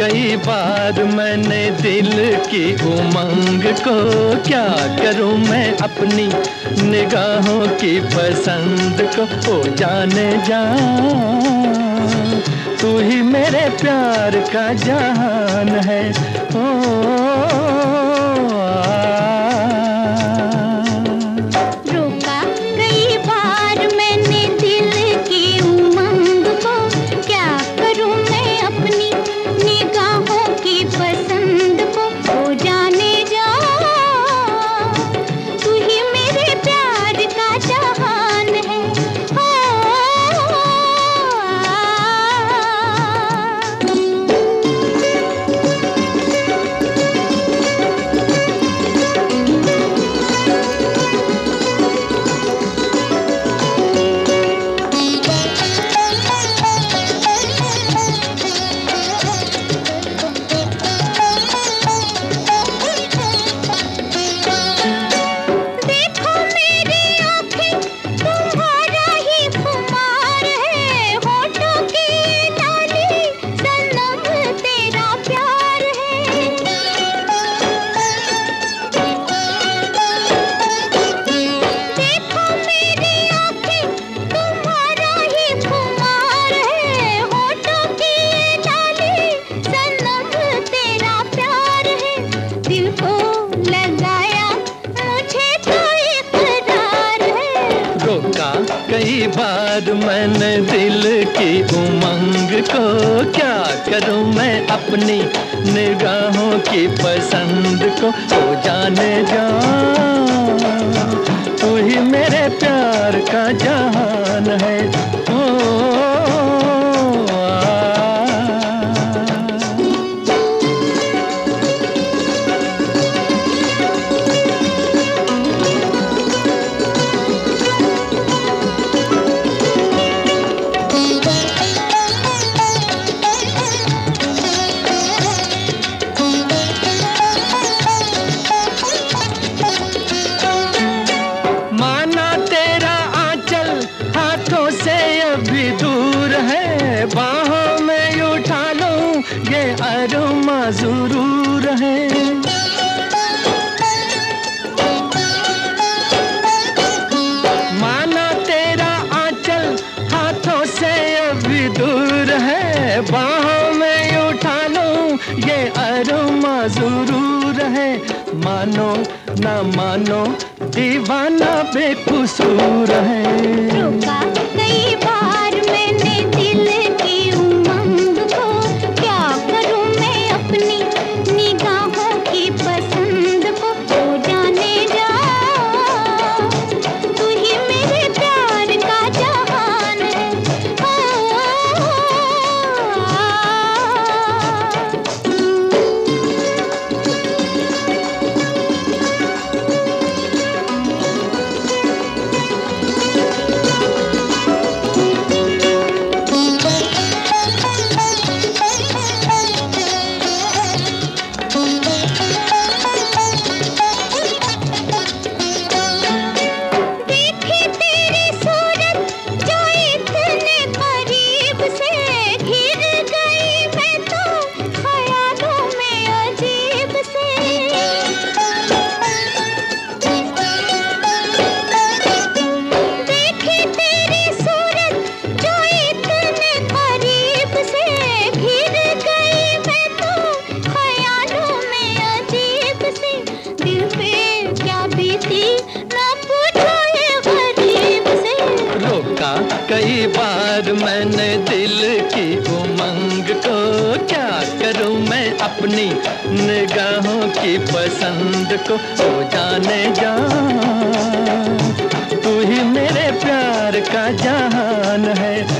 कई बार मैंने दिल की उमंग को, क्या करूं मैं अपनी निगाहों की पसंद को। ओ जाने जा, तू ही मेरे प्यार का जहान है। ओ रोका कई बार मैंने दिल की उमंग को, क्या करूं मैं अपनी निगाहों की पसंद को। ओ जाने जा, तू ही मेरे प्यार का जहान है। कई बार मैंने दिल की उमंग को, क्या करूं मैं अपनी निगाहों की पसंद को। ओ जाने जा, तू ही मेरे प्यार का जहान है। भी दूर है, बाहों में उठा लूं ये अरमा जरूर है। माना तेरा आंचल हाथों से अभी दूर है, बाहों में उठा लूं ये अरमा जरूर है। मानो ना मानो दीवाना बेकसूर है। रोका कई बार मैंने दिल की उमंग को, क्या करूं मैं अपनी निगाहों की पसंद को। ओ जाने जा, तू ही मेरे प्यार का जहान है। कई बार मैंने दिल की उमंग को, क्या करूं मैं अपनी निगाहों की पसंद को। ओ जाने जा, तू ही मेरे प्यार का जहान है।